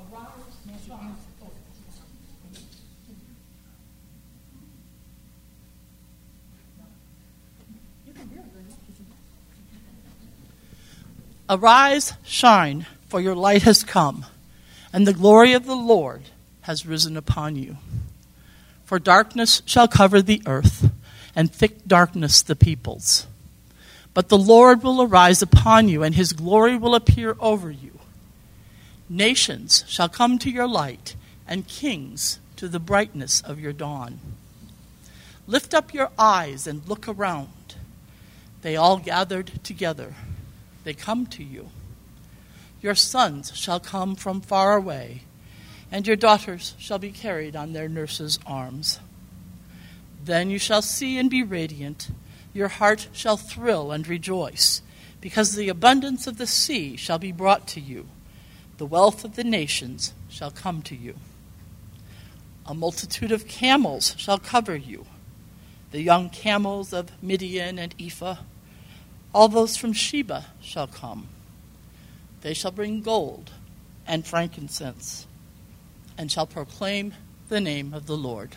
Arise, shine, for your light has come, and the glory of the Lord has risen upon you. For darkness shall cover the earth, and thick darkness the peoples. But the Lord will arise upon you, and his glory will appear over you. Nations shall come to your light, and kings to the brightness of your dawn. Lift up your eyes and look around. They all gathered together. They come to you. Your sons shall come from far away, and your daughters shall be carried on their nurses' arms. Then you shall see and be radiant. Your heart shall thrill and rejoice, because the abundance of the sea shall be brought to you. The wealth of the nations shall come to you. A multitude of camels shall cover you, the young camels of Midian and Ephah. All those from Sheba shall come. They shall bring gold and frankincense, and shall proclaim the name of the Lord.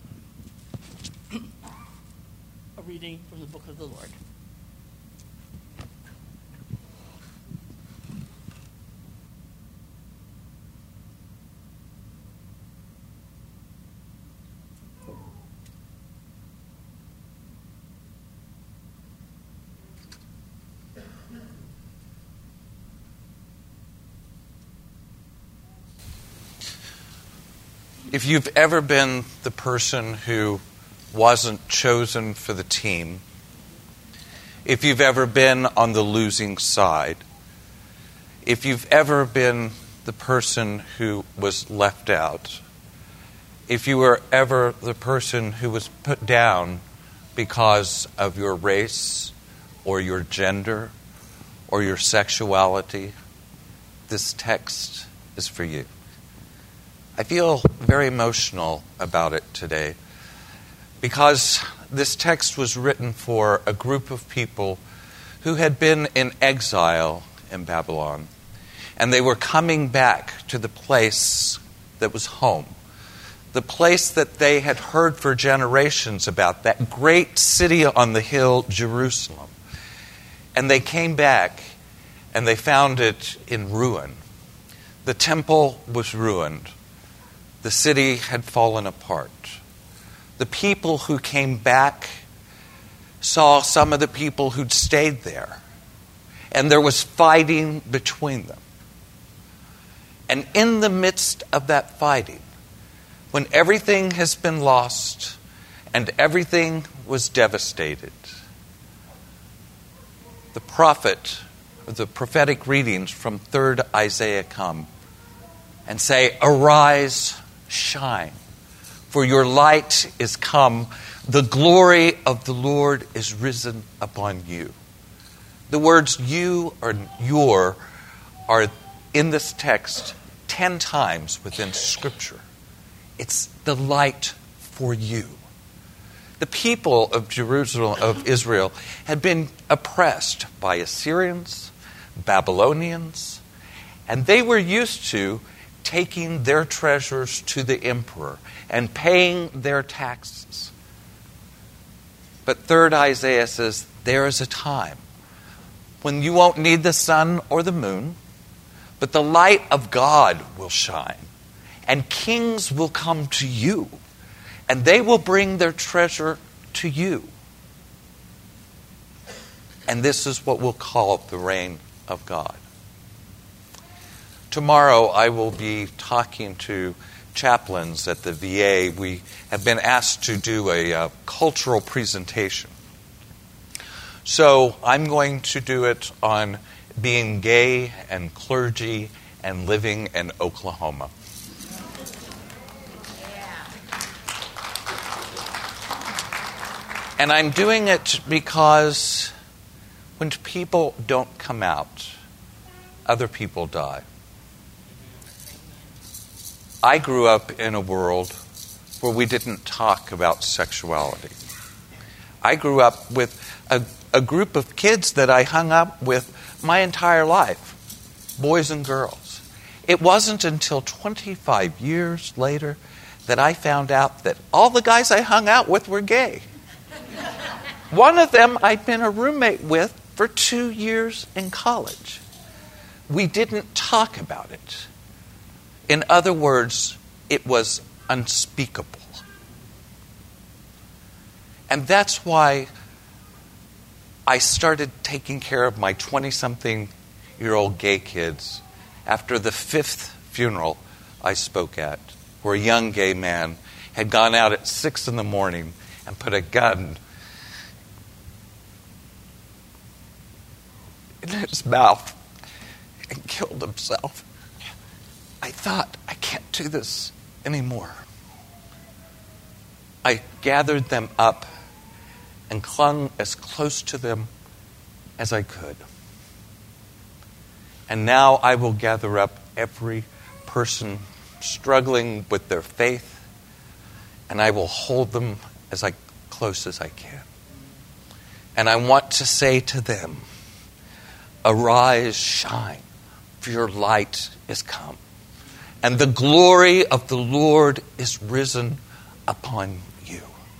A reading from the book of the Lord. If you've ever been the person who wasn't chosen for the team, if you've ever been on the losing side, if you've ever been the person who was left out, if you were ever the person who was put down because of your race or your gender or your sexuality, this text is for you. I feel very emotional about it today because this text was written for a group of people who had been in exile in Babylon, and they were coming back to the place that was home, the place that they had heard for generations about, that great city on the hill, Jerusalem. And they came back and they found it in ruin. The temple was ruined. The city had fallen apart. The people who came back saw some of the people who'd stayed there, and there was fighting between them. And in the midst of that fighting, when everything has been lost and everything was devastated, the prophetic readings from 3rd Isaiah come and say, "Arise, shine, for your light is come. The glory of the Lord is risen upon you." The words "you" or "your" are in this text 10 times within Scripture. It's the light for you. The people of Jerusalem, of Israel, had been oppressed by Assyrians, Babylonians, and they were used to taking their treasures to the emperor and paying their taxes. But 3rd Isaiah says, there is a time when you won't need the sun or the moon, but the light of God will shine, and kings will come to you, and they will bring their treasure to you. And this is what we'll call the reign of God. Tomorrow I will be talking to chaplains at the VA. We have been asked to do a cultural presentation. So I'm going to do it on being gay and clergy and living in Oklahoma. And I'm doing it because when people don't come out, other people die. I grew up in a world where we didn't talk about sexuality. I grew up with a group of kids that I hung up with my entire life, boys and girls. It wasn't until 25 years later that I found out that all the guys I hung out with were gay. One of them I'd been a roommate with for 2 years in college. We didn't talk about it. In other words, it was unspeakable. And that's why I started taking care of my 20-something-year-old gay kids after the 5th funeral I spoke at, where a young gay man had gone out at 6 in the morning and put a gun in his mouth and killed himself. I thought, I can't do this anymore. I gathered them up and clung as close to them as I could. And now I will gather up every person struggling with their faith, and I will hold them as close as I can. And I want to say to them, arise, shine, for your light is come, and the glory of the Lord is risen upon you.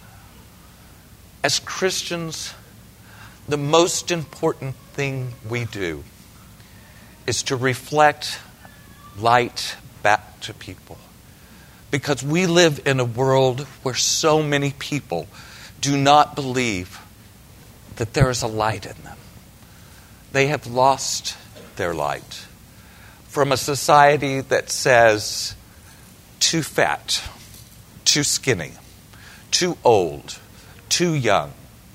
As Christians, the most important thing we do is to reflect light back to people. Because we live in a world where so many people do not believe that there is a light in them. They have lost their light from a society that says too fat, too skinny, too old, too young,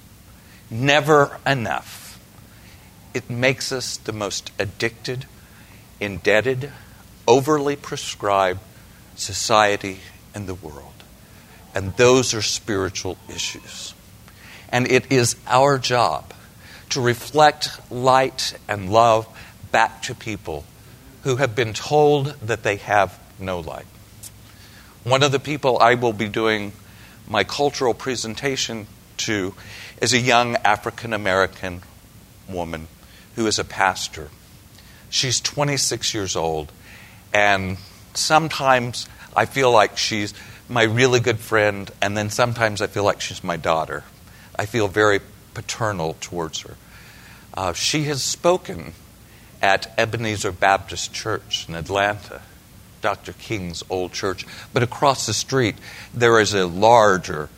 never enough. It makes us the most addicted, indebted, overly prescribed society in the world. And those are spiritual issues. And it is our job to reflect light and love back to people who have been told that they have no light. One of the people I will be doing my cultural presentation to is a young African-American woman who is a pastor. She's 26 years old, and sometimes I feel like she's my really good friend, and then sometimes I feel like she's my daughter. I feel very paternal towards her. She has spoken at Ebenezer Baptist Church in Atlanta, Dr. King's old church. But across the street, there is a larger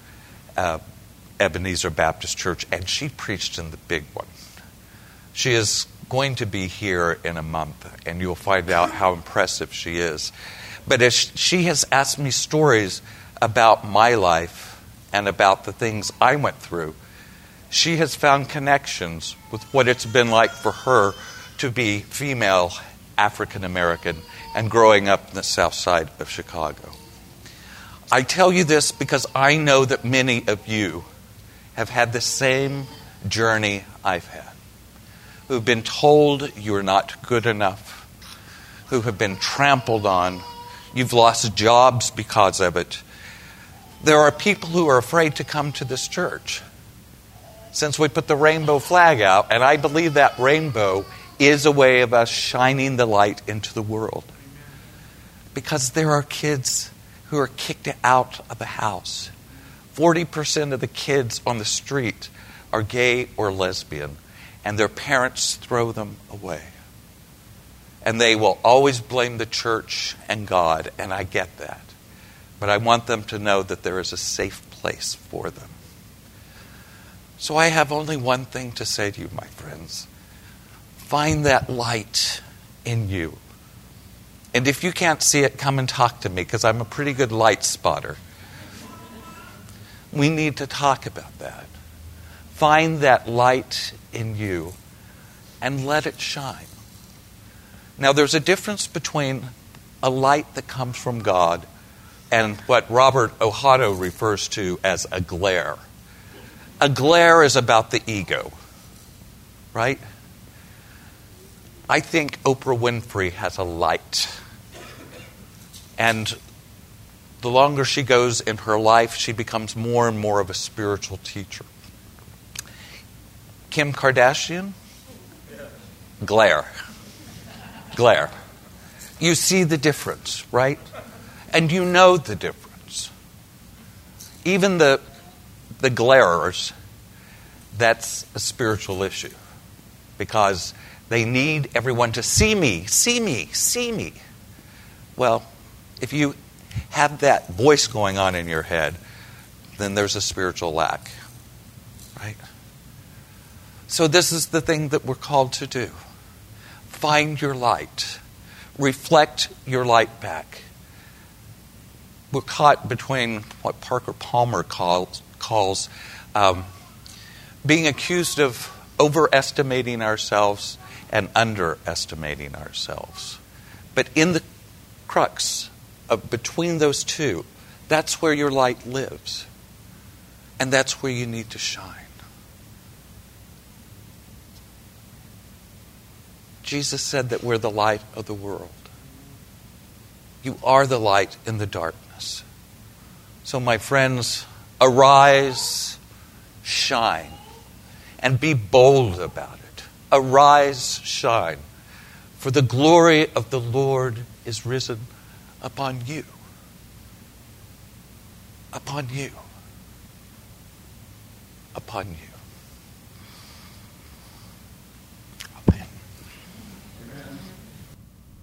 Ebenezer Baptist Church, and she preached in the big one. She is going to be here in a month, and you'll find out how impressive she is. But as she has asked me stories about my life and about the things I went through, she has found connections with what it's been like for her to be female African American and growing up in the south side of Chicago. I tell you this because I know that many of you have had the same journey I've had, who've been told you're not good enough, who have been trampled on, you've lost jobs because of it. There are people who are afraid to come to this church since we put the rainbow flag out, and I believe that rainbow is a way of us shining the light into the world. Because there are kids who are kicked out of the house. 40% of the kids on the street are gay or lesbian, and their parents throw them away. And they will always blame the church and God, and I get that. But I want them to know that there is a safe place for them. So I have only one thing to say to you, my friends. Find that light in you. And if you can't see it, come and talk to me, because I'm a pretty good light spotter. We need to talk about that. Find that light in you and let it shine. Now, there's a difference between a light that comes from God and what Robert Ohotto refers to as a glare. A glare is about the ego, right? I think Oprah Winfrey has a light. And the longer she goes in her life, she becomes more and more of a spiritual teacher. Kim Kardashian? Glare. Glare. You see the difference, right? And you know the difference. Even the glarers, that's a spiritual issue. Because they need everyone to see me, see me, see me. Well, if you have that voice going on in your head, then there's a spiritual lack, right? So this is the thing that we're called to do. Find your light. Reflect your light back. We're caught between what Parker Palmer calls being accused of overestimating ourselves and underestimating ourselves. But in the crux of between those two, that's where your light lives. And that's where you need to shine. Jesus said that we're the light of the world. You are the light in the darkness. So my friends, arise, shine, and be bold about it. Arise, shine, for the glory of the Lord is risen upon you. Upon you. Upon you.